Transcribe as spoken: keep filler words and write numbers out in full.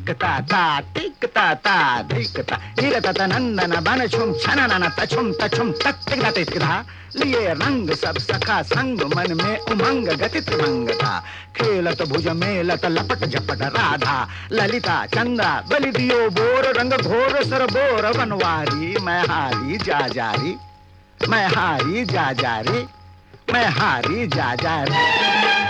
धिकता ता टिकता ता धिकता इरता नंदन बन छुम छननन तछुम तछुम तत्तिकता तिकता लिए रंग सब सखा संग मन में उमंग गति त्रिमंगता खेलत भुज मेलत लपट झपट राधा ललिता चंदा बलि दियो बोर रंग घोर सर बोर बनवारी मैं हारी जा जारी मैं हारी जा जारी मैं हारी जा जारी